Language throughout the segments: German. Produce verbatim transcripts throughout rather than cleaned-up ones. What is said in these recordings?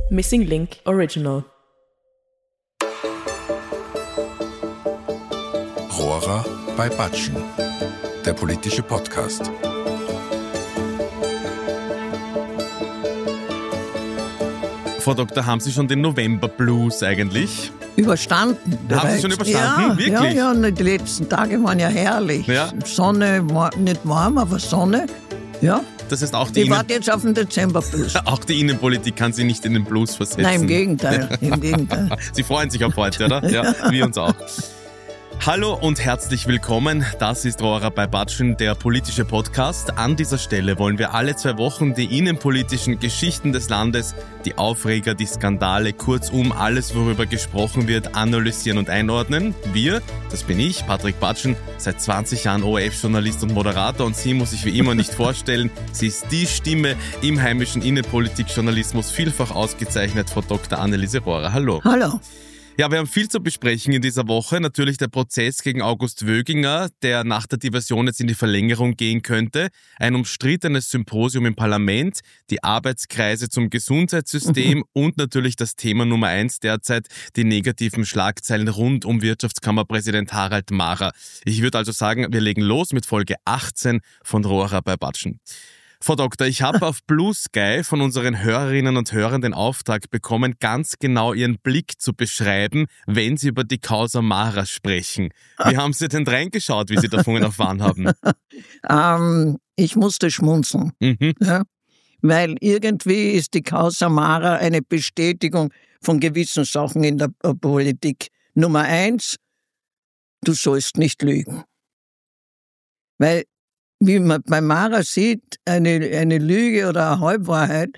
Missing Link Original. Rohrer bei Batschen, der politische Podcast. Frau Doktor, haben Sie schon den November-Blues eigentlich? Überstanden. Bereits. Haben Sie schon überstanden? Ja, Wirklich? Ja, ja, die letzten Tage waren ja herrlich. Ja. Sonne, war nicht warm, aber Sonne. Ja. Das heißt auch die ich Innen- warte jetzt auf den Dezember-Blues. Auch die Innenpolitik kann Sie nicht in den Blues versetzen. Nein, im Gegenteil. Im Gegenteil. Sie freuen sich auf heute, oder? Ja, wir uns auch. Hallo und herzlich willkommen. Das ist Rohrer bei Batschen, der politische Podcast. An dieser Stelle wollen wir alle zwei Wochen die innenpolitischen Geschichten des Landes, die Aufreger, die Skandale, kurzum alles, worüber gesprochen wird, analysieren und einordnen. Wir, das bin ich, Patrick Batschen, seit zwanzig Jahren O R F-Journalist und Moderator, und sie muss ich wie immer nicht vorstellen. Sie ist die Stimme im heimischen Innenpolitikjournalismus, vielfach ausgezeichnet, Frau Doktor Anneliese Rohrer. Hallo. Hallo. Ja, wir haben viel zu besprechen in dieser Woche. Natürlich der Prozess gegen August Wöginger, der nach der Diversion jetzt in die Verlängerung gehen könnte. Ein umstrittenes Symposium im Parlament, die Arbeitskreise zum Gesundheitssystem und natürlich das Thema Nummer eins derzeit, die negativen Schlagzeilen rund um Wirtschaftskammerpräsident Harald Mahrer. Ich würde also sagen, wir legen los mit Folge achtzehn von Rohrer bei Batschen. Frau Doktor, ich habe auf Blue Sky von unseren Hörerinnen und Hörern den Auftrag bekommen, ganz genau Ihren Blick zu beschreiben, wenn Sie über die Causa Mahrer sprechen. Wie haben Sie denn reingeschaut, wie Sie davon erfahren haben? ähm, ich musste schmunzeln, Mhm. ja, weil irgendwie ist die Causa Mahrer eine Bestätigung von gewissen Sachen in der äh, Politik. Nummer eins, du sollst nicht lügen. Weil wie man bei Mahrer sieht, eine, eine Lüge oder eine Halbwahrheit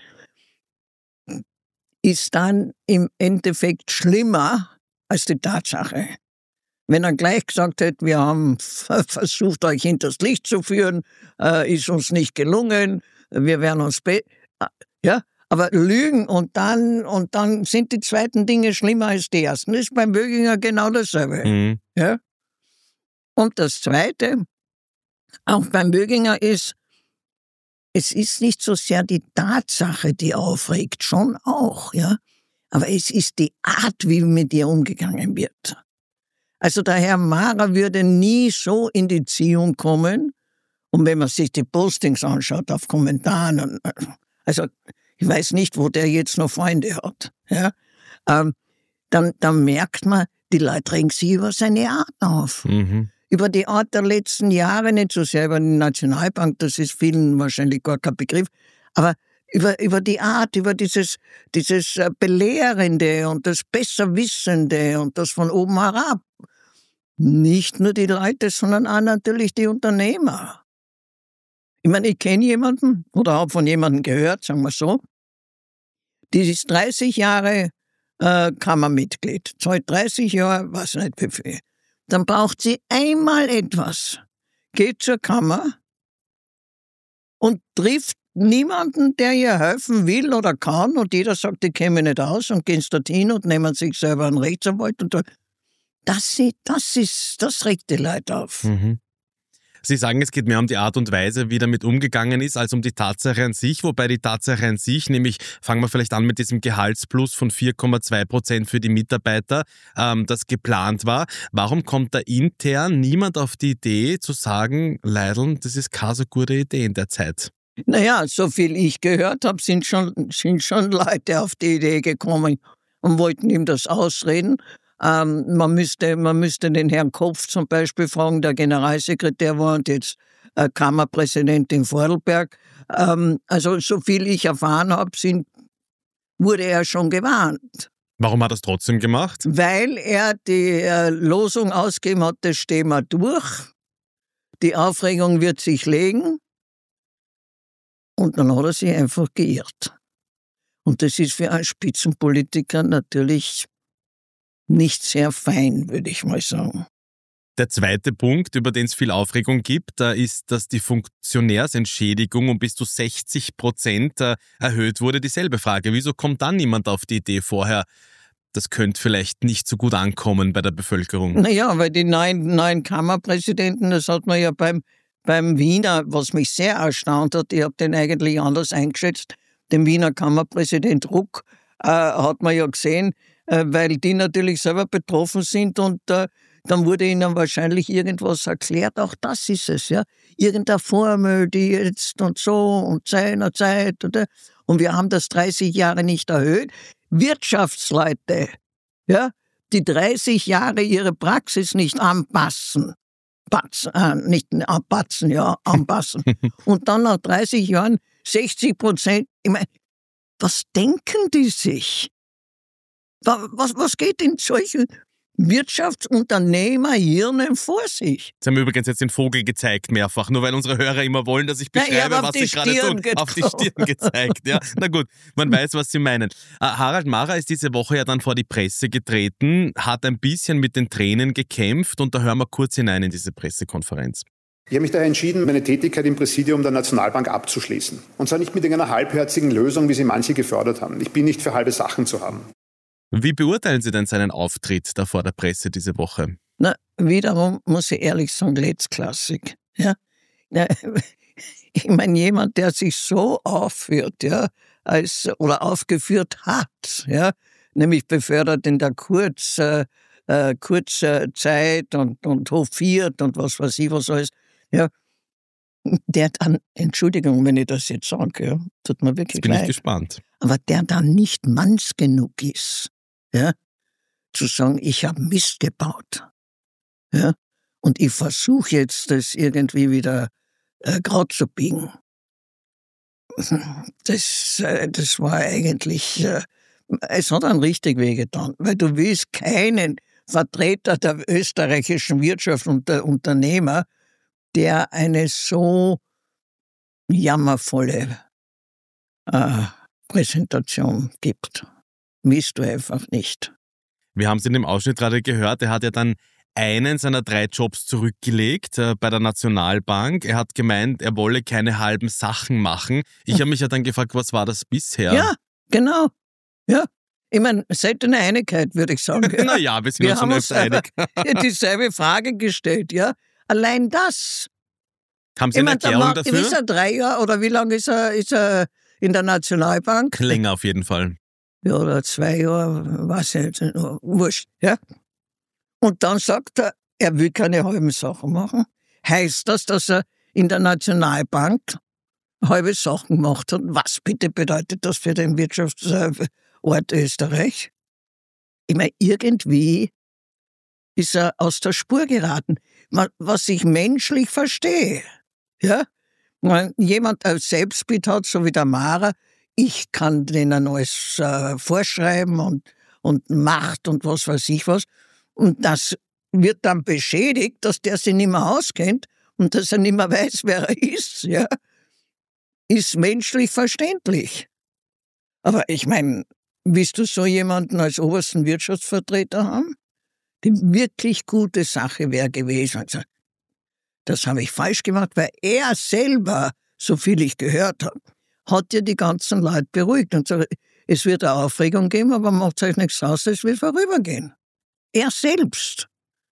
ist dann im Endeffekt schlimmer als die Tatsache. Wenn er gleich gesagt hätte, wir haben versucht, euch hinters Licht zu führen, äh, ist uns nicht gelungen, wir werden uns... Be- ja, aber Lügen und dann, und dann sind die zweiten Dinge schlimmer als die ersten. Das ist beim Wöginger genau dasselbe. Mhm. Ja? Und das Zweite... Auch beim Wöginger ist, es ist nicht so sehr die Tatsache, die aufregt, schon auch, ja. Aber es ist die Art, wie mit ihr umgegangen wird. Also der Herr Mahrer würde nie so in die Ziehung kommen, und wenn man sich die Postings anschaut auf Kommentaren, also ich weiß nicht, wo der jetzt noch Freunde hat, ja, ähm, dann, dann merkt man, die Leute regen sich über seine Art auf. Mhm. Über die Art der letzten Jahre, nicht so sehr über die Nationalbank, das ist vielen wahrscheinlich gar kein Begriff, aber über, über die Art, über dieses, dieses Belehrende und das Besserwissende und das von oben herab. Nicht nur die Leute, sondern auch natürlich die Unternehmer. Ich meine, ich kenne jemanden oder habe von jemandem gehört, sagen wir so, die ist dreißig Jahre äh, Kammermitglied, zahlt dreißig Jahre, weiß nicht wie viel. Dann braucht sie einmal etwas, geht zur Kammer und trifft niemanden, der ihr helfen will oder kann, und jeder sagt, die käme nicht aus, und gehen dorthin und nehmen sich selber einen Rechtsanwalt. Und das, das, ist, das regt die Leute auf. Mhm. Sie sagen, es geht mehr um die Art und Weise, wie damit umgegangen ist, als um die Tatsache an sich. Wobei die Tatsache an sich, nämlich fangen wir vielleicht an mit diesem Gehaltsplus von vier Komma zwei Prozent für die Mitarbeiter, ähm, das geplant war. Warum kommt da intern niemand auf die Idee zu sagen, Leideln, das ist keine so gute Idee in der Zeit? Naja, so viel ich gehört habe, sind schon, sind schon Leute auf die Idee gekommen und wollten ihm das ausreden. Ähm, man, müsste, man müsste den Herrn Kopf zum Beispiel fragen, der Generalsekretär war und jetzt äh, Kammerpräsident in Vorarlberg. Ähm, also so viel ich erfahren habe, sind, wurde er schon gewarnt. Warum hat er es trotzdem gemacht? Weil er die äh, Losung ausgegeben hat, das stehen wir durch, die Aufregung wird sich legen, und dann hat er sich einfach geirrt. Und das ist für einen Spitzenpolitiker natürlich nicht sehr fein, würde ich mal sagen. Der zweite Punkt, über den es viel Aufregung gibt, da ist, dass die Funktionärsentschädigung um bis zu sechzig Prozent erhöht wurde. Dieselbe Frage, wieso kommt dann niemand auf die Idee vorher, das könnte vielleicht nicht so gut ankommen bei der Bevölkerung? Naja, weil die neuen, neuen Kammerpräsidenten, das hat man ja beim, beim Wiener, was mich sehr erstaunt hat, ich habe den eigentlich anders eingeschätzt, den Wiener Kammerpräsident Ruck, äh, hat man ja gesehen, äh, weil die natürlich selber betroffen sind und äh, dann wurde ihnen wahrscheinlich irgendwas erklärt, auch das ist es, ja. Irgendeine Formel, die jetzt und so und seiner Zeit oder, und wir haben das dreißig Jahre nicht erhöht. Wirtschaftsleute, ja, die dreißig Jahre ihre Praxis nicht anpassen, Batzen, äh, nicht anpassen, ja, anpassen. Und dann nach dreißig Jahren sechzig Prozent, ich meine, was denken die sich? Was, was geht in solchen Wirtschaftsunternehmerhirnen vor sich? Sie haben übrigens jetzt den Vogel gezeigt mehrfach, nur weil unsere Hörer immer wollen, dass ich beschreibe, ja, was sie gerade tun. Auf die Stirn gezeigt. Ja, na gut, man weiß, was Sie meinen. Harald Marra ist diese Woche ja dann vor die Presse getreten, hat ein bisschen mit den Tränen gekämpft und da hören wir kurz hinein in diese Pressekonferenz. Ich habe mich daher entschieden, meine Tätigkeit im Präsidium der Nationalbank abzuschließen. Und zwar nicht mit irgendeiner halbherzigen Lösung, wie sie manche gefördert haben. Ich bin nicht für halbe Sachen zu haben. Wie beurteilen Sie denn seinen Auftritt da vor der Presse diese Woche? Na, wiederum muss ich ehrlich sagen, letztklassig. Ja? Na, ich meine, jemand, der sich so aufführt, ja, als, oder aufgeführt hat, ja, nämlich befördert in der Kurz, äh, äh, Kurzzeit und, und hofiert und was weiß ich was alles, ja, der dann, Entschuldigung, wenn ich das jetzt sage, ja, tut mir wirklich jetzt bin leid. Ich gespannt. Aber der dann nicht manns genug ist, ja, zu sagen, ich habe Mist gebaut. Ja, und ich versuche jetzt, das irgendwie wieder äh, gerade zu biegen. Das, äh, das war eigentlich, äh, es hat einen richtig wehgetan, weil du willst keinen Vertreter der österreichischen Wirtschaft und der Unternehmer, der eine so jammervolle äh, Präsentation gibt. Willst du einfach nicht. Wir haben es in dem Ausschnitt gerade gehört, er hat ja dann einen seiner drei Jobs zurückgelegt äh, bei der Nationalbank. Er hat gemeint, er wolle keine halben Sachen machen. Ich habe mich ja dann gefragt, was war das bisher? Ja, genau. Ja. Ich meine, seltene Einigkeit, würde ich sagen. Ja. Naja, wir sind wir uns schon öfter einig. dieselbe Frage gestellt, ja. Allein das. Haben Sie eine ich mein, Erklärung der dafür? Ist er drei Jahre oder wie lange ist er, ist er in der Nationalbank? Länger auf jeden Fall. Ja, oder zwei Jahre, weiß ich nicht, wurscht, ja. Und dann sagt er, er will keine halben Sachen machen. Heißt das, dass er in der Nationalbank halbe Sachen gemacht hat? Was bitte bedeutet das für den Wirtschaftsort Österreich? Ich meine, irgendwie ist er aus der Spur geraten, was ich menschlich verstehe. Ja? Wenn jemand ein Selbstbild hat, so wie der Marra, ich kann denen alles äh, vorschreiben und, und Macht und was weiß ich was. Und das wird dann beschädigt, dass der sich nicht mehr auskennt und dass er nicht mehr weiß, wer er ist. Ja? Ist menschlich verständlich. Aber ich meine, willst du so jemanden als obersten Wirtschaftsvertreter haben? Die wirklich gute Sache wäre gewesen. Also, das habe ich falsch gemacht, weil er selber, so viel ich gehört habe, hat ja die ganzen Leute beruhigt und sagt, es wird eine Aufregung geben, aber macht euch nichts aus, es wird vorübergehen. Er selbst.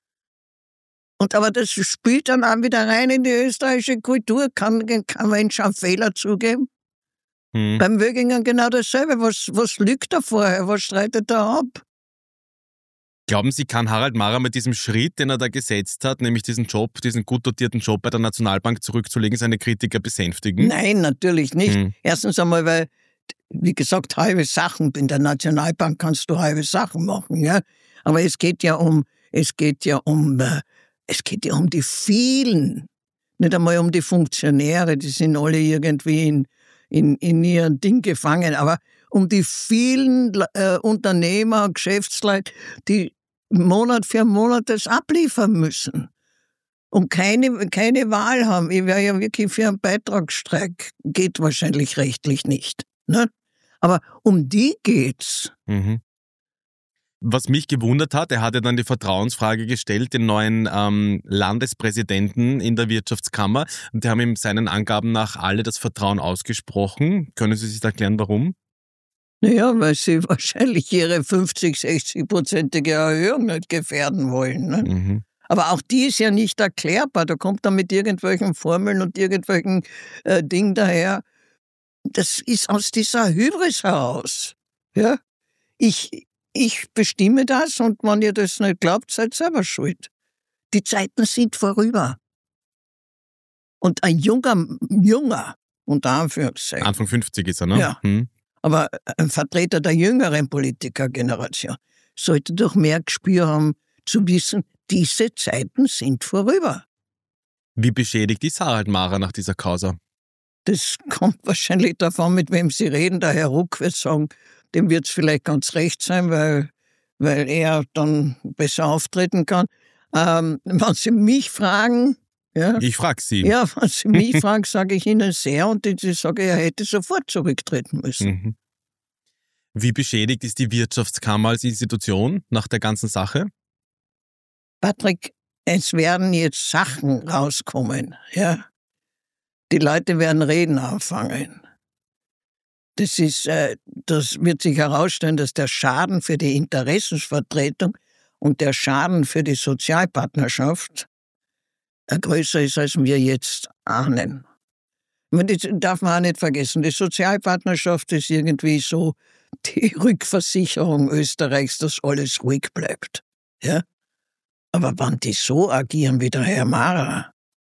Und aber das spielt dann auch wieder rein in die österreichische Kultur. Kann kein Mensch einen Fehler zugeben? Hm. Beim Wöginger genau dasselbe. Was, was lügt er vorher? Was streitet er ab? Glauben Sie, kann Harald Marra mit diesem Schritt, den er da gesetzt hat, nämlich diesen Job, diesen gut dotierten Job bei der Nationalbank zurückzulegen, seine Kritiker besänftigen? Nein, natürlich nicht. Hm. Erstens einmal, weil, wie gesagt, halbe Sachen, in der Nationalbank kannst du halbe Sachen machen, ja. Aber es geht ja um, es geht ja um, äh, es geht ja um die vielen, nicht einmal um die Funktionäre, die sind alle irgendwie in, in, in ihren Ding gefangen, aber um die vielen äh, Unternehmer, Geschäftsleute, die Monat für Monat das abliefern müssen und keine, keine Wahl haben. Ich wäre ja wirklich für einen Beitragsstreik, geht wahrscheinlich rechtlich nicht. Ne? Aber um die geht's. Mhm. Was mich gewundert hat, er hat ja dann die Vertrauensfrage gestellt, den neuen ähm, Landespräsidenten in der Wirtschaftskammer. Und die haben ihm seinen Angaben nach alle das Vertrauen ausgesprochen. Können Sie sich erklären, warum? Naja, weil sie wahrscheinlich ihre fünfzig, sechzig-prozentige Erhöhung nicht gefährden wollen. Ne? Mhm. Aber auch die ist ja nicht erklärbar. Da kommt er mit irgendwelchen Formeln und irgendwelchen äh, Dingen daher. Das ist aus dieser Hybris heraus. Ja? ich, ich bestimme das und wenn ihr das nicht glaubt, seid selber schuld. Die Zeiten sind vorüber. Und ein junger, junger, unter Anführungszeichen. Anfang fünfzig ist er, ne? Ja. Hm. Aber ein Vertreter der jüngeren Politikergeneration sollte doch mehr Gespür haben, zu wissen, diese Zeiten sind vorüber. Wie beschädigt ist Harald Mara nach dieser Causa? Das kommt wahrscheinlich davon, mit wem Sie reden. Der Herr Ruck wird sagen, dem wird es vielleicht ganz recht sein, weil, weil er dann besser auftreten kann. Ähm, wenn Sie mich fragen... Ja, ich frage Sie. Ja, wenn Sie mich fragen, sage ich Ihnen sehr und ich sage, er hätte sofort zurücktreten müssen. Mhm. Wie beschädigt ist die Wirtschaftskammer als Institution nach der ganzen Sache? Patrick, es werden jetzt Sachen rauskommen. Ja? Die Leute werden reden anfangen. Das, ist, äh, das wird sich herausstellen, dass der Schaden für die Interessensvertretung und der Schaden für die Sozialpartnerschaft größer ist, als wir jetzt ahnen. Das darf man auch nicht vergessen. Die Sozialpartnerschaft ist irgendwie so die Rückversicherung Österreichs, dass alles ruhig bleibt. Ja? Aber wenn die so agieren wie der Herr Mara,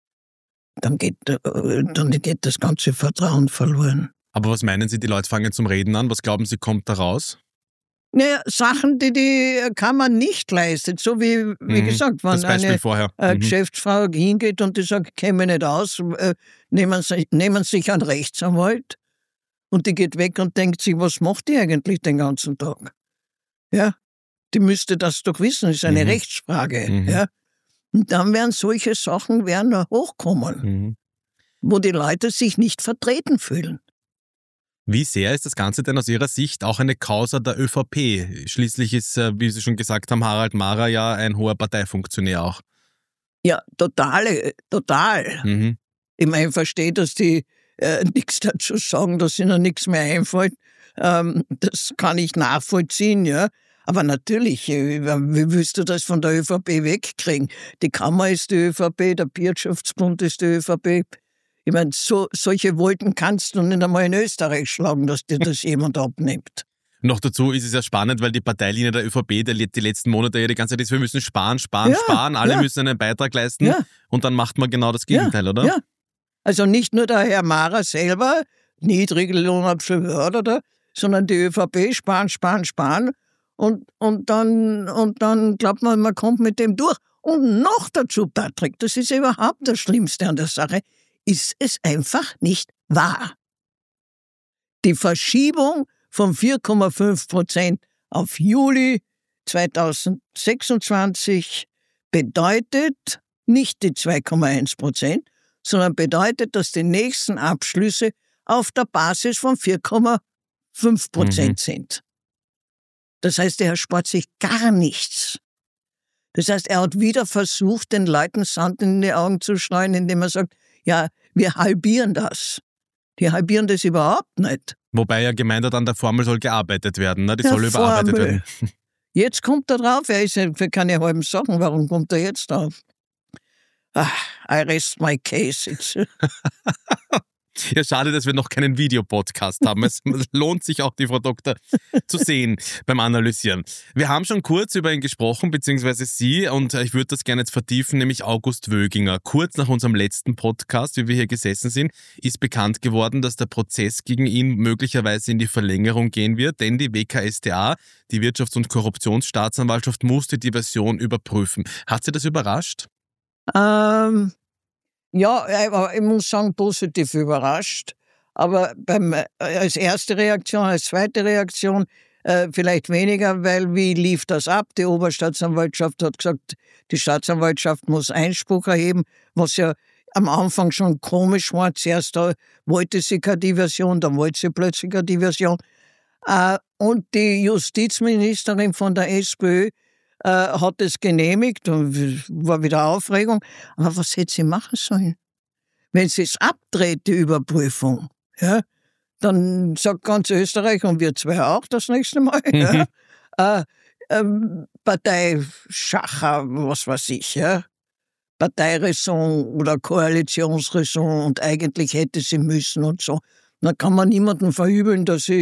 dann geht, dann geht das ganze Vertrauen verloren. Aber was meinen Sie, die Leute fangen zum Reden an? Was glauben Sie, kommt da raus? Naja, Sachen, die die Kammer nicht leistet. So wie, wie Mhm. gesagt, wenn Das Beispiel eine vorher. äh, Mhm. Geschäftsfrau hingeht und die sagt, ich kenne mich nicht aus, äh, nehmen, Sie, nehmen Sie sich einen Rechtsanwalt und die geht weg und denkt sich, was macht die eigentlich den ganzen Tag? Ja, die müsste das doch wissen, das ist eine Mhm. Rechtsfrage. Mhm. Ja? Und dann werden solche Sachen werden hochkommen, Mhm. wo die Leute sich nicht vertreten fühlen. Wie sehr ist das Ganze denn aus Ihrer Sicht auch eine Causa der ÖVP? Schließlich ist, äh, wie Sie schon gesagt haben, Harald Mara ja ein hoher Parteifunktionär auch. Ja, total, total. Mhm. Ich meine, ich verstehe, dass die äh, nichts dazu sagen, dass ihnen nichts mehr einfällt. Ähm, das kann ich nachvollziehen, ja. Aber natürlich, äh, wie willst du das von der ÖVP wegkriegen? Die Kammer ist die ÖVP, der Wirtschaftsbund ist die ÖVP. Ich meine, so, solche Wolken kannst du nicht einmal in Österreich schlagen, dass dir das jemand abnimmt. Noch dazu ist es ja spannend, weil die Parteilinie der ÖVP die, die letzten Monate ja die ganze Zeit ist, wir müssen sparen, sparen, Ja, sparen, alle ja. müssen einen Beitrag leisten Ja. und dann macht man genau das Gegenteil, ja, oder? Ja. Also nicht nur der Herr Mara selber, Niedriglohnabschluss, oder, sondern die ÖVP sparen, sparen, sparen und, und dann, und dann glaubt man, man kommt mit dem durch. Und noch dazu, Patrick, das ist überhaupt das Schlimmste an der Sache, ist es einfach nicht wahr. Die Verschiebung von vier Komma fünf Prozent auf Juli zweitausendsechsundzwanzig bedeutet nicht die zwei Komma eins Prozent, sondern bedeutet, dass die nächsten Abschlüsse auf der Basis von vier Komma fünf Prozent Mhm. sind. Das heißt, er spart sich gar nichts. Das heißt, er hat wieder versucht, den Leuten Sand in die Augen zu streuen, indem er sagt, ja, wir halbieren das. Die halbieren das überhaupt nicht. Wobei ja gemeint hat, an der Formel soll gearbeitet werden, ne? Die Der soll überarbeitet Formel. werden. Jetzt kommt er drauf, er ist ja für keine halben Sachen, warum kommt er jetzt drauf? Ah, I rest my case. It's, Ja, schade, dass wir noch keinen Videopodcast haben. Es lohnt sich auch, die Frau Doktor zu sehen beim Analysieren. Wir haben schon kurz über ihn gesprochen, beziehungsweise Sie, und ich würde das gerne jetzt vertiefen, nämlich August Wöginger. Kurz nach unserem letzten Podcast, wie wir hier gesessen sind, ist bekannt geworden, dass der Prozess gegen ihn möglicherweise in die Verlängerung gehen wird, denn die W K S t A, die Wirtschafts- und Korruptionsstaatsanwaltschaft, musste die Version überprüfen. Hat Sie das überrascht? ähm, ja, aber ich muss sagen, positiv überrascht. Aber beim, äh, als erste Reaktion, als zweite Reaktion äh, vielleicht weniger, weil wie lief das ab? Die Oberstaatsanwaltschaft hat gesagt, die Staatsanwaltschaft muss Einspruch erheben, was ja am Anfang schon komisch war. Zuerst da wollte sie keine Diversion, dann wollte sie plötzlich eine Diversion. Äh, und die Justizministerin von der SPÖ äh, hat es genehmigt und war wieder Aufregung. Aber was hätte sie machen sollen? Wenn sie es abdreht, die Überprüfung, ja, dann sagt ganz Österreich und wir zwei auch das nächste Mal, ja, äh, ähm, Parteischacher, was weiß ich, ja, Parteiräson oder Koalitionsräson und eigentlich hätte sie müssen und so. Dann kann man niemandem verübeln, dass sie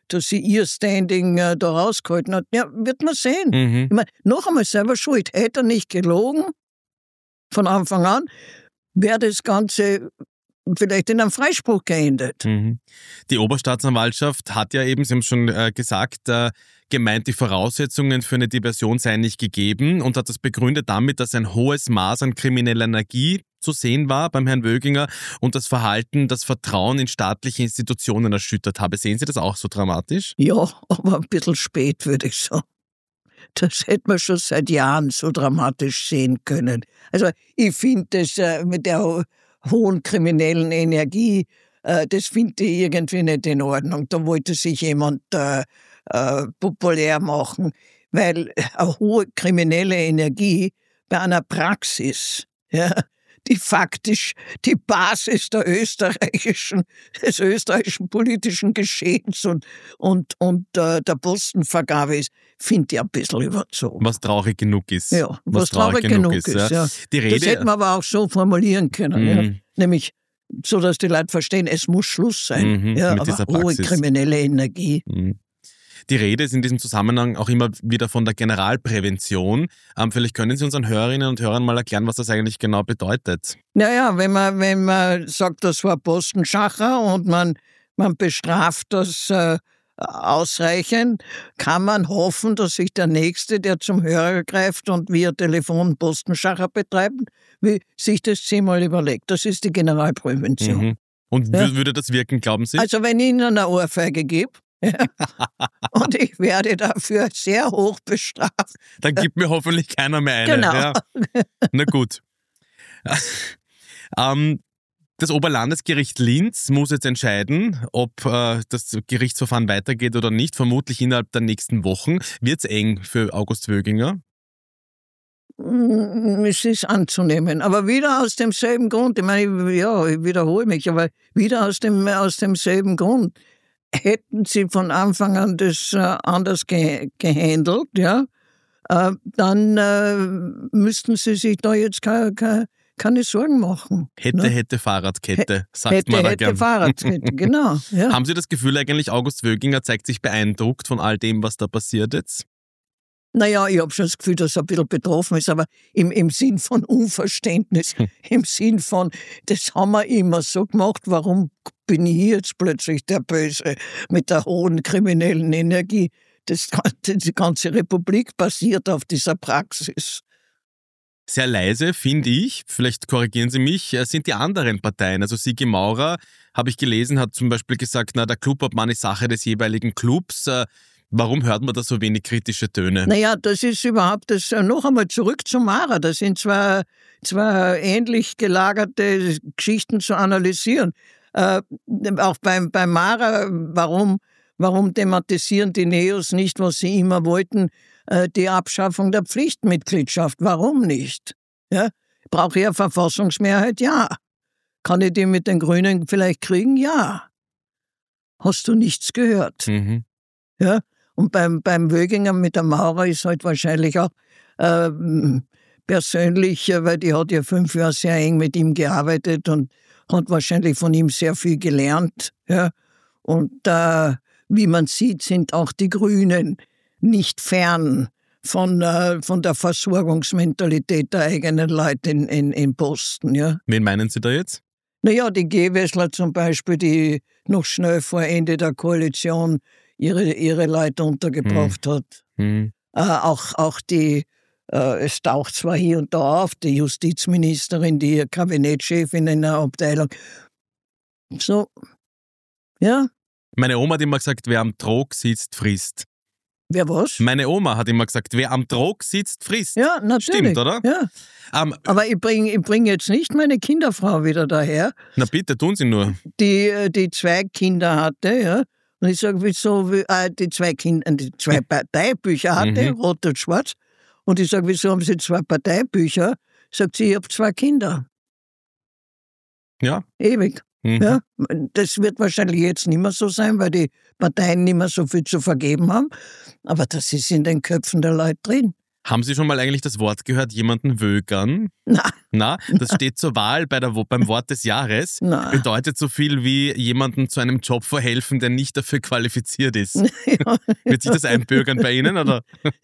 dass sie ihr Standing äh, da rausgehalten hat. Ja, wird man sehen. Mhm. Ich meine, noch einmal selber schuld. Hätte er nicht gelogen von Anfang an, wäre das Ganze vielleicht in einem Freispruch geendet. Mhm. Die Oberstaatsanwaltschaft hat ja eben, Sie haben schon äh, gesagt, äh, gemeint, die Voraussetzungen für eine Diversion seien nicht gegeben und hat das begründet damit, dass ein hohes Maß an krimineller Energie zu sehen war beim Herrn Wöginger und das Verhalten das Vertrauen in staatliche Institutionen erschüttert habe. Sehen Sie das auch so dramatisch? Ja, aber ein bisschen spät, würde ich sagen. Das hätte man schon seit Jahren so dramatisch sehen können. Also ich finde das äh, mit der ho- hohen kriminellen Energie, äh, das finde ich irgendwie nicht in Ordnung. Da wollte sich jemand äh, äh, populär machen, weil eine hohe kriminelle Energie bei einer Praxis, ja, die faktisch die Basis der österreichischen, des österreichischen politischen Geschehens und, und, und äh, der Postenvergabe ist, finde ich ein bisschen überzogen. Was traurig genug ist. Ja, was, was traurig, traurig genug ist. ist ja. Die Rede, das hätten wir aber auch so formulieren können. Mhm. Ja. Nämlich so, dass die Leute verstehen, es muss Schluss sein. Mhm, ja, mit aber dieser hohe Praxis. kriminelle Energie. Mhm. Die Rede ist in diesem Zusammenhang auch immer wieder von der Generalprävention. Ähm, vielleicht können Sie unseren Hörerinnen und Hörern mal erklären, was das eigentlich genau bedeutet. Naja, wenn man, wenn man sagt, das war Postenschacher und man, man bestraft das äh, ausreichend, kann man hoffen, dass sich der Nächste, der zum Hörer greift und via Telefon Postenschacher betreibt, wie, sich das zehnmal überlegt. Das ist die Generalprävention. Mhm. Und Ja. w- würde das wirken, glauben Sie? Also wenn ich Ihnen eine Ohrfeige gebe, ja, und ich werde dafür sehr hoch bestraft. Dann gibt mir hoffentlich keiner mehr eine. Genau. Ja. Na gut. ähm, das Oberlandesgericht Linz muss jetzt entscheiden, ob äh, das Gerichtsverfahren weitergeht oder nicht, vermutlich innerhalb der nächsten Wochen. Wird es eng für August Wöginger? Es ist anzunehmen, aber wieder aus demselben Grund. Ich meine, ja, ich wiederhole mich, aber wieder aus, dem, aus demselben Grund. Hätten sie von Anfang an das äh, anders ge gehandelt, ja, äh, dann äh, müssten sie sich da jetzt ke ke keine Sorgen machen. Hätte, ne? hätte Fahrradkette, sagt Hätte, man da hätte gern. Fahrradkette, genau. Ja. Haben Sie das Gefühl eigentlich, August Wöginger zeigt sich beeindruckt von all dem, was da passiert jetzt? Naja, ich habe schon das Gefühl, dass er ein bisschen betroffen ist, aber im, im Sinn von Unverständnis, im Sinn von, das haben wir immer so gemacht, warum bin ich jetzt plötzlich der Böse mit der hohen kriminellen Energie? Das, die ganze Republik basiert auf dieser Praxis. Sehr leise, finde ich, vielleicht korrigieren Sie mich, äh, sind die anderen Parteien. Also Sigi Maurer, habe ich gelesen, hat zum Beispiel gesagt, na, der Clubobmann ist Sache des jeweiligen Clubs. Äh, Warum hört man da so wenig kritische Töne? Naja, das ist überhaupt das. Noch einmal zurück zu Maurer. Das sind zwei, zwei ähnlich gelagerte Geschichten zu analysieren. Äh, auch beim, bei Maurer, warum, warum thematisieren die Neos nicht, was sie immer wollten, äh, die Abschaffung der Pflichtmitgliedschaft? Warum nicht? Ja? Brauche ich eine Verfassungsmehrheit? Ja. Kann ich die mit den Grünen vielleicht kriegen? Ja. Hast du nichts gehört? Mhm. Ja? Und beim, beim Wöginger mit der Maurer ist halt wahrscheinlich auch äh, persönlich, weil die hat ja fünf Jahre sehr eng mit ihm gearbeitet und hat wahrscheinlich von ihm sehr viel gelernt. Ja? Und äh, wie man sieht, sind auch die Grünen nicht fern von, äh, von der Versorgungsmentalität der eigenen Leute in, in, in Posten. Ja? Wen meinen Sie da jetzt? Naja, die Gewessler zum Beispiel, die noch schnell vor Ende der Koalition ihre, ihre Leute untergebracht hm. hat. Hm. Äh, auch, auch die, äh, es taucht zwar hier und da auf, die Justizministerin, die Kabinettschefin in der Abteilung. So, ja. Meine Oma hat immer gesagt, wer am Trog sitzt, frisst. Wer was? Meine Oma hat immer gesagt, wer am Trog sitzt, frisst. Ja, natürlich. Stimmt, oder? Ja. Um, Aber ich bringe ich bring jetzt nicht meine Kinderfrau wieder daher. Na bitte, tun Sie nur. Die, die zwei Kinder hatte, ja. Und ich sage, wieso, äh, die zwei Kinder, die zwei Parteibücher hatte, mhm. Rot und Schwarz. Und ich sage, wieso haben Sie zwei Parteibücher? Sagt sie, ich habe zwei Kinder. Ja. Ewig. Mhm. Ja. Das wird wahrscheinlich jetzt nicht mehr so sein, weil die Parteien nicht mehr so viel zu vergeben haben. Aber das ist in den Köpfen der Leute drin. Haben Sie schon mal eigentlich das Wort gehört, jemanden wögern? Na, Na, das steht zur Wahl bei der, beim Wort des Jahres. Na. Bedeutet so viel wie jemanden zu einem Job verhelfen, der nicht dafür qualifiziert ist. ja, Wird sich das einbürgern bei Ihnen, oder?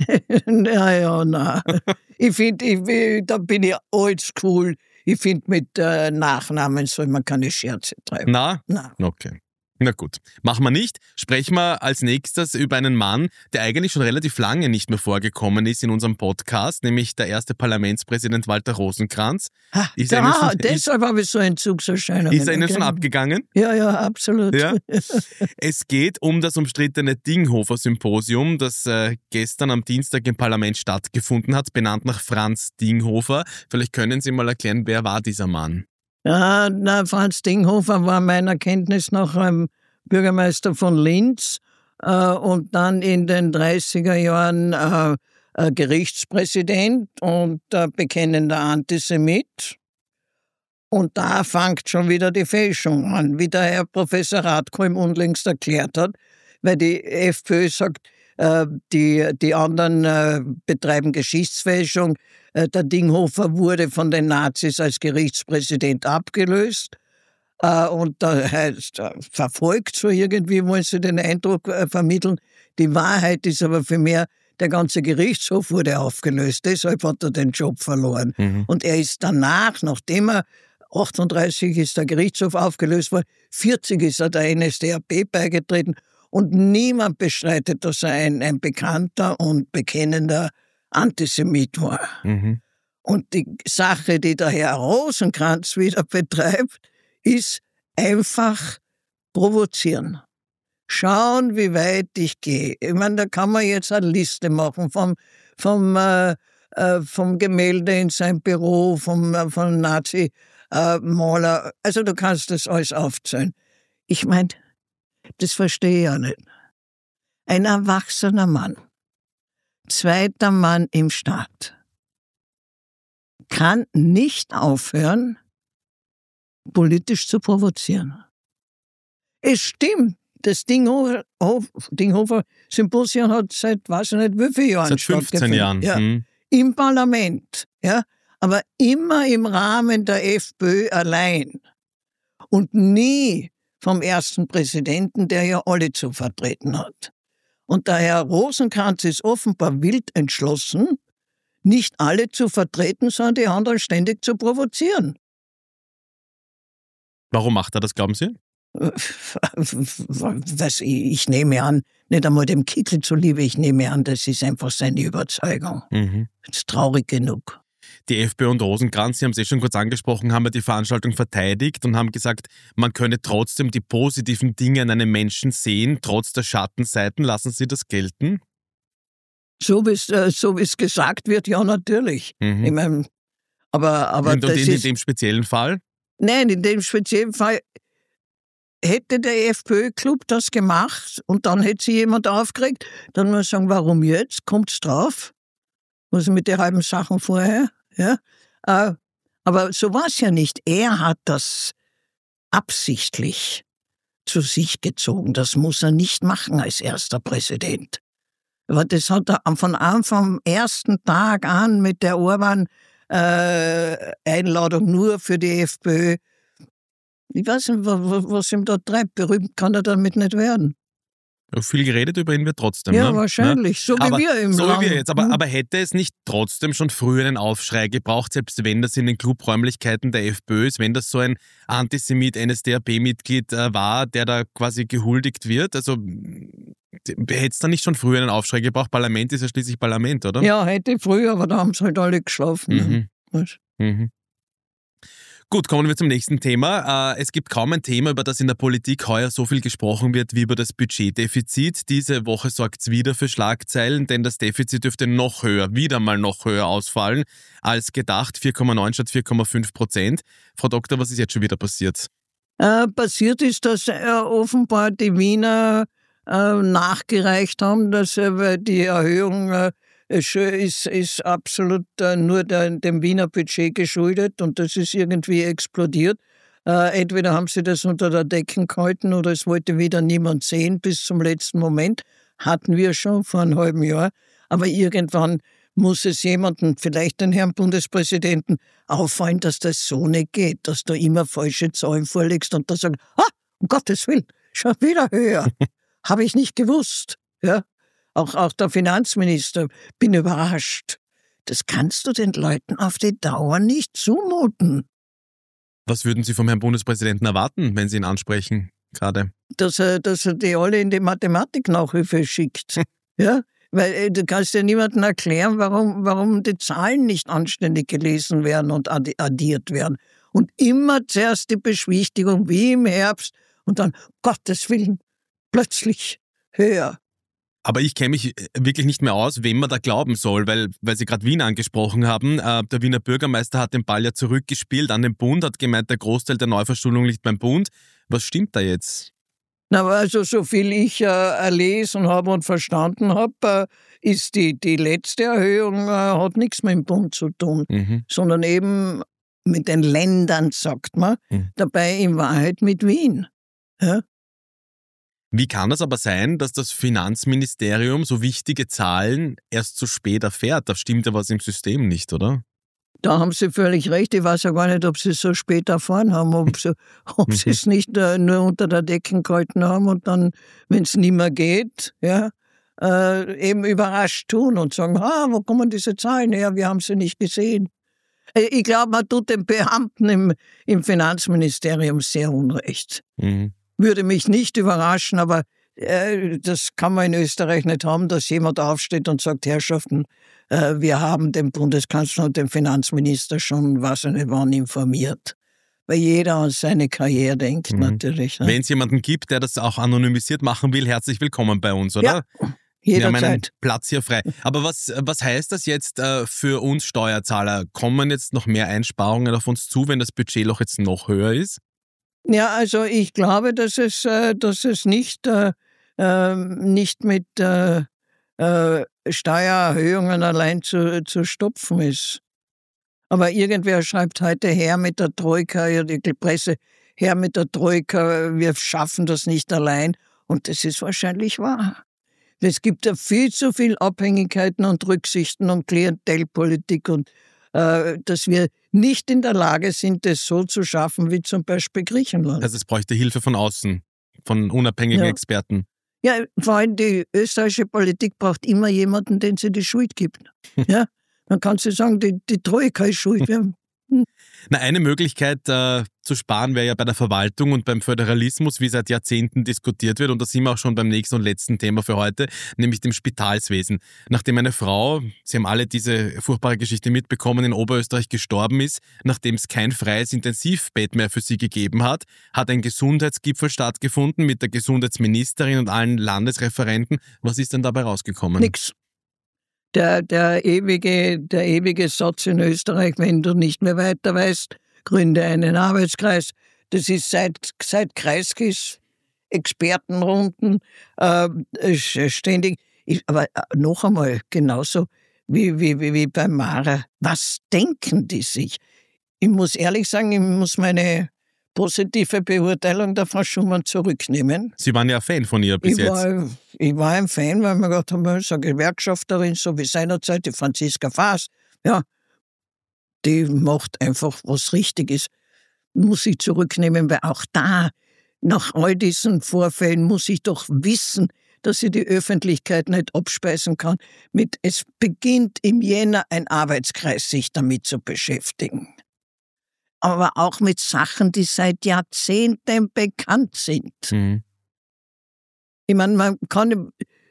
ja, ja, na. Ich finde, ich, da bin ich oldschool. Ich finde, mit äh, Nachnamen soll man keine Scherze treiben. Na? Na. Okay. Na gut, machen wir nicht. Sprechen wir als nächstes über einen Mann, der eigentlich schon relativ lange nicht mehr vorgekommen ist in unserem Podcast, nämlich der erste Parlamentspräsident Walter Rosenkranz. Ha, Ist da, er Ihnen schon, deshalb habe ich so Entzugserscheinungen. ist er Ihnen schon Okay. abgegangen? Ja, ja, absolut. Ja. Es geht um das umstrittene Dinghofer-Symposium, das äh, gestern am Dienstag im Parlament stattgefunden hat, benannt nach Franz Dinghofer. Vielleicht können Sie mal erklären, wer war dieser Mann? Ja, na, Franz Dinghofer war meiner Kenntnis nach ähm, Bürgermeister von Linz äh, und dann in den dreißiger Jahren äh, äh, Gerichtspräsident und äh, bekennender Antisemit. Und da fängt schon wieder die Fälschung an, wie der Herr Professor Radkolm unlängst erklärt hat, weil die FPÖ sagt, äh, die, die anderen äh, betreiben Geschichtsfälschung. Äh, der Dinghofer wurde von den Nazis als Gerichtspräsident abgelöst. Äh, und da heißt, äh, verfolgt so irgendwie, wollen sie den Eindruck äh, vermitteln. Die Wahrheit ist aber für mehr, der ganze Gerichtshof wurde aufgelöst, deshalb hat er den Job verloren. Mhm. Und er ist danach, nachdem er achtunddreißig ist der Gerichtshof aufgelöst worden, vierzig ist er der N S D A P beigetreten und niemand bestreitet, dass er ein, ein bekannter und bekennender Antisemit war. Mhm. Und die Sache, die der Herr Rosenkranz wieder betreibt, ist einfach provozieren. Schauen, wie weit ich gehe. Ich meine, da kann man jetzt eine Liste machen vom, vom, äh, äh, vom Gemälde in sein Büro, vom, äh, vom Nazi-Maler. Also du kannst das alles aufzählen. Ich meine, das verstehe ich ja nicht. Ein erwachsener Mann, zweiter Mann im Staat, kann nicht aufhören, politisch zu provozieren. Es stimmt, das Dinghofer, Dinghofer Symposium hat seit, weiß ich nicht, wie vielen Jahren Seit fünfzehn Jahren. Ja, Mhm. im Parlament, ja, aber immer im Rahmen der FPÖ allein und nie vom ersten Präsidenten, der ja alle zu vertreten hat. Und der Herr Rosenkranz ist offenbar wild entschlossen, nicht alle zu vertreten, sondern die anderen ständig zu provozieren. Warum macht er das, glauben Sie? Was, ich nehme an, nicht einmal dem Kittel zuliebe, ich nehme an, das ist einfach seine Überzeugung. Mhm. Das ist traurig genug. Die FPÖ und Rosenkranz, Sie haben es eh schon kurz angesprochen, haben ja die Veranstaltung verteidigt und haben gesagt, man könne trotzdem die positiven Dinge an einem Menschen sehen, trotz der Schattenseiten. Lassen Sie das gelten? So wie es äh, so wie es gesagt wird, ja, natürlich. Mhm. Ich meine, aber, aber und das und in, in ist... dem speziellen Fall? Nein, in dem speziellen Fall hätte der FPÖ-Club das gemacht und dann hätte sich jemand aufgeregt, dann muss man sagen, warum jetzt? Kommt's drauf? Was mit den halben Sachen vorher? Ja? Äh, aber so war es ja nicht. Er hat das absichtlich zu sich gezogen. Das muss er nicht machen als erster Präsident. Aber das hat er von Anfang, vom ersten Tag an mit der Orban-Einladung äh, nur für die FPÖ. Ich weiß nicht, was, was ihm da treibt. Berühmt kann er damit nicht werden. Viel geredet über ihn wird trotzdem. Ja, ne? wahrscheinlich. So wie aber, wir im So Land. wie wir jetzt. Aber, Hm. aber hätte es nicht trotzdem schon früher einen Aufschrei gebraucht, selbst wenn das in den Clubräumlichkeiten der FPÖ ist, wenn das so ein Antisemit-N S D A P-Mitglied äh, war, der da quasi gehuldigt wird? Also hätte es da nicht schon früher einen Aufschrei gebraucht? Parlament ist ja schließlich Parlament, oder? Ja, hätte früher, aber da haben sie halt alle geschlafen. Mhm. Was? Mhm. Gut, kommen wir zum nächsten Thema. Es gibt kaum ein Thema, über das in der Politik heuer so viel gesprochen wird wie über das Budgetdefizit. Diese Woche sorgt es wieder für Schlagzeilen, denn das Defizit dürfte noch höher, wieder mal noch höher ausfallen als gedacht. vier Komma neun statt vier Komma fünf Prozent. Frau Doktor, was ist jetzt schon wieder passiert? Äh, passiert ist, dass äh, offenbar die Wiener äh, nachgereicht haben, dass äh, die Erhöhung äh, ist, ist absolut äh, nur der, dem Wiener Budget geschuldet und das ist irgendwie explodiert. Äh, entweder haben sie das unter der Decken gehalten oder es wollte wieder niemand sehen bis zum letzten Moment. Hatten wir schon vor einem halben Jahr. Aber irgendwann muss es jemandem, vielleicht den Herrn Bundespräsidenten, auffallen, dass das so nicht geht, dass du immer falsche Zahlen vorlegst und da sagst, ah, um Gottes Willen, schon wieder höher. Habe ich nicht gewusst. Ja? Auch, auch der Finanzminister, bin überrascht. Das kannst du den Leuten auf die Dauer nicht zumuten. Was würden Sie vom Herrn Bundespräsidenten erwarten, wenn Sie ihn ansprechen gerade? Dass er, dass er die alle in die Mathematik-Nachhilfe schickt. Ja? Weil du kannst ja niemandem erklären, warum, warum die Zahlen nicht anständig gelesen werden und addiert werden. Und immer zuerst die Beschwichtigung, wie im Herbst, und dann, Gottes Willen, plötzlich höher. Aber ich kenne mich wirklich nicht mehr aus, wem man da glauben soll, weil, weil Sie gerade Wien angesprochen haben. Äh, der Wiener Bürgermeister hat den Ball ja zurückgespielt an den Bund, hat gemeint, der Großteil der Neuverschuldung liegt beim Bund. Was stimmt da jetzt? Na, also so viel ich äh, erlesen habe und verstanden habe, äh, ist die, die letzte Erhöhung, äh, hat nichts mit dem Bund zu tun, mhm. sondern eben mit den Ländern, sagt man, mhm. dabei in Wahrheit mit Wien. Ja? Wie kann das aber sein, dass das Finanzministerium so wichtige Zahlen erst zu spät erfährt? Da stimmt ja was im System nicht, oder? Da haben Sie völlig recht. Ich weiß ja gar nicht, ob Sie es so spät erfahren haben, ob Sie, ob Sie es nicht äh, nur unter der Decke gehalten haben und dann, wenn es nicht mehr geht, ja, äh, eben überrascht tun und sagen, ah, wo kommen diese Zahlen her? Wir haben sie nicht gesehen. Ich glaube, man tut den Beamten im, im Finanzministerium sehr unrecht. Mhm. Würde mich nicht überraschen, aber äh, das kann man in Österreich nicht haben, dass jemand aufsteht und sagt, Herrschaften, äh, wir haben den Bundeskanzler und den Finanzminister schon, weiß ich nicht wann, informiert. Weil jeder an seine Karriere denkt, mhm. natürlich. Ne? Wenn es jemanden gibt, der das auch anonymisiert machen will, herzlich willkommen bei uns, oder? Ja, jederzeit. Wir haben einen Platz hier frei. Aber was, was heißt das jetzt äh, für uns Steuerzahler? Kommen jetzt noch mehr Einsparungen auf uns zu, wenn das Budgetloch jetzt noch höher ist? Ja, also ich glaube, dass es, äh, dass es nicht, äh, äh, nicht mit äh, äh, Steuererhöhungen allein zu, zu stopfen ist. Aber irgendwer schreibt heute her mit der Troika, ja, die Presse, her mit der Troika, wir schaffen das nicht allein. Und das ist wahrscheinlich wahr. Es gibt ja viel zu viel Abhängigkeiten und Rücksichten und Klientelpolitik und äh, dass wir nicht in der Lage sind, das so zu schaffen wie zum Beispiel Griechenland. Also es bräuchte Hilfe von außen, von unabhängigen ja. Experten. Ja, vor allem die österreichische Politik braucht immer jemanden, den sie die Schuld gibt. Ja, dann kannst du sagen, die, die Troika ist schuld. Ja. Hm. Na, eine Möglichkeit äh, zu sparen wäre ja bei der Verwaltung und beim Föderalismus, wie seit Jahrzehnten diskutiert wird. Und da sind wir auch schon beim nächsten und letzten Thema für heute, nämlich dem Spitalswesen. Nachdem eine Frau, Sie haben alle diese furchtbare Geschichte mitbekommen, in Oberösterreich gestorben ist, nachdem es kein freies Intensivbett mehr für sie gegeben hat, hat ein Gesundheitsgipfel stattgefunden mit der Gesundheitsministerin und allen Landesreferenten. Was ist denn dabei rausgekommen? Nix. Der, der, ewige, der ewige Satz in Österreich, wenn du nicht mehr weiter weißt, gründe einen Arbeitskreis. Das ist seit, seit Kreiskis, Expertenrunden, äh, ständig. Ich, aber noch einmal, genauso wie, wie, wie, wie bei Mara. Was denken die sich? Ich muss ehrlich sagen, ich muss meine positive Beurteilung der Frau Schumann zurücknehmen. Sie waren ja Fan von ihr bis ich jetzt. War, ich war ein Fan, weil wir gedacht haben, so eine Gewerkschafterin, so wie seinerzeit die Franziska Faas, ja, die macht einfach, was richtig ist. Muss ich zurücknehmen, weil auch da, nach all diesen Vorfällen, muss ich doch wissen, dass ich die Öffentlichkeit nicht abspeisen kann. Mit, es beginnt im Jänner ein Arbeitskreis, sich damit zu beschäftigen. Aber auch mit Sachen, die seit Jahrzehnten bekannt sind. Mhm. Ich meine, man kann,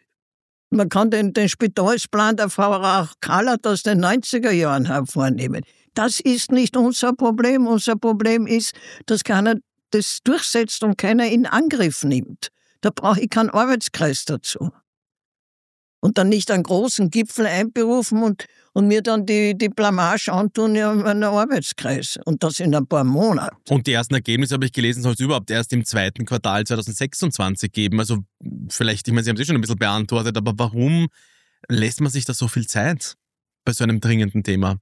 man kann den, den Spitalsplan der Frau Rauch-Kallert aus den neunziger Jahren hervornehmen. Das ist nicht unser Problem. Unser Problem ist, dass keiner das durchsetzt und keiner in Angriff nimmt. Da brauche ich keinen Arbeitskreis dazu. Und dann nicht einen großen Gipfel einberufen und, und mir dann die, die Blamage antun in einem Arbeitskreis. Und das in ein paar Monaten. Und die ersten Ergebnisse, habe ich gelesen, soll es überhaupt erst im zweiten Quartal zwanzig sechsundzwanzig geben. Also vielleicht, ich meine, Sie haben es eh schon ein bisschen beantwortet, aber warum lässt man sich da so viel Zeit bei so einem dringenden Thema?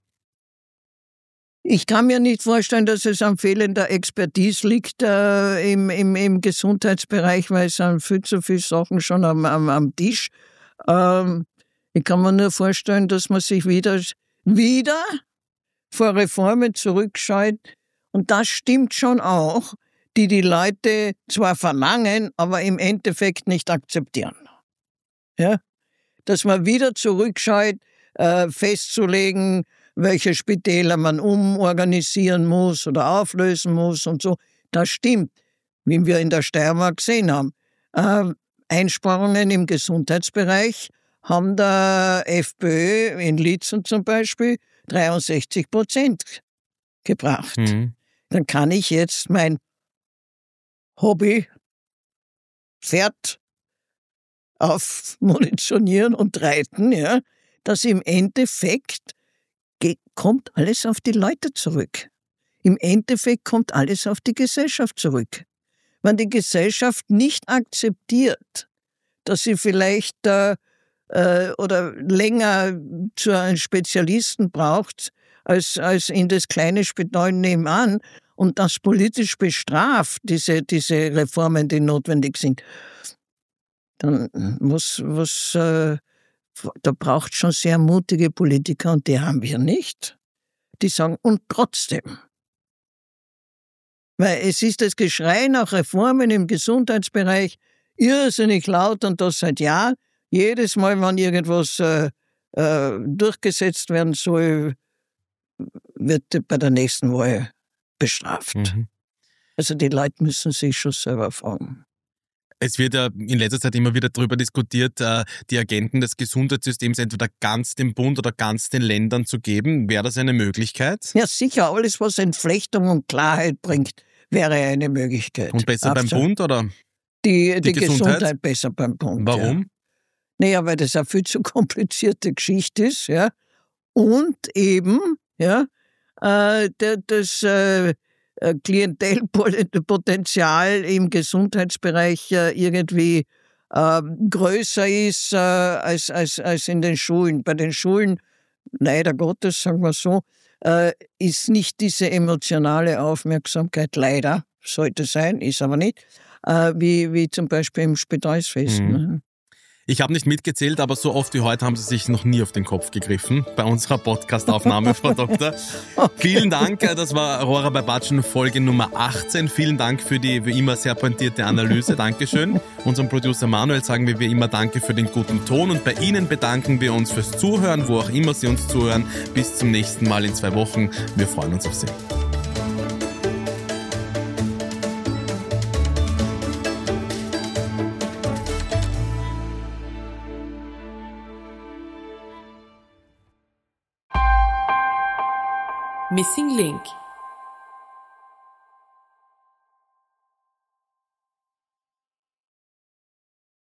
Ich kann mir nicht vorstellen, dass es an fehlender Expertise liegt äh, im, im, im Gesundheitsbereich, weil es sind viel zu viele Sachen schon am, am, am Tisch. Ähm, Ich kann mir nur vorstellen, dass man sich wieder, wieder vor Reformen zurückscheut. Und das stimmt schon auch, die die Leute zwar verlangen, aber im Endeffekt nicht akzeptieren. Ja? Dass man wieder zurückscheut, äh, festzulegen, welche Spitäler man umorganisieren muss oder auflösen muss und so. Das stimmt, wie wir in der Steiermark gesehen haben. Äh, Einsparungen im Gesundheitsbereich haben der FPÖ in Liezen zum Beispiel dreiundsechzig Prozent gebracht. Mhm. Dann kann ich jetzt mein Hobby Pferd aufmunitionieren und reiten, ja, dass im Endeffekt ge- kommt alles auf die Leute zurück. Im Endeffekt kommt alles auf die Gesellschaft zurück. Wenn die Gesellschaft nicht akzeptiert, dass sie vielleicht äh, äh, oder länger zu einem Spezialisten braucht, als, als in das kleine Spital nebenan und das politisch bestraft, diese, diese Reformen, die notwendig sind, dann muss, muss äh, da braucht schon sehr mutige Politiker und die haben wir nicht. Die sagen, und trotzdem. Weil es ist das Geschrei nach Reformen im Gesundheitsbereich irrsinnig laut und das seit Jahren. Jedes Mal, wenn irgendwas äh, äh, durchgesetzt werden soll, wird bei der nächsten Wahl bestraft. Mhm. Also die Leute müssen sich schon selber fragen. Es wird ja in letzter Zeit immer wieder darüber diskutiert, die Agenten des Gesundheitssystems entweder ganz dem Bund oder ganz den Ländern zu geben. Wäre das eine Möglichkeit? Ja, sicher. Alles, was Entflechtung und Klarheit bringt, wäre eine Möglichkeit. Und besser Absolut. beim Bund, oder? Die, die, die Gesundheit? Gesundheit besser beim Bund. Warum? Ja. Naja, weil das eine viel zu komplizierte Geschichte ist, ja. Und eben, ja, äh, das äh, Klientelpotenzial im Gesundheitsbereich äh, irgendwie äh, größer ist äh, als, als, als in den Schulen. Bei den Schulen, leider Gottes, sagen wir so, äh, ist nicht diese emotionale Aufmerksamkeit, leider, sollte sein, ist aber nicht, äh, wie, wie zum Beispiel im Spitalswesen. Mhm. Ne? Ich habe nicht mitgezählt, aber so oft wie heute haben Sie sich noch nie auf den Kopf gegriffen bei unserer Podcast-Aufnahme, Frau Doktor. Okay. Vielen Dank, das war Aurora bei Batschen, Folge Nummer achtzehn. Vielen Dank für die wie immer sehr pointierte Analyse. Dankeschön. Unserem Producer Manuel sagen wir wie immer Danke für den guten Ton und bei Ihnen bedanken wir uns fürs Zuhören, wo auch immer Sie uns zuhören. Bis zum nächsten Mal in zwei Wochen. Wir freuen uns auf Sie. Missing Link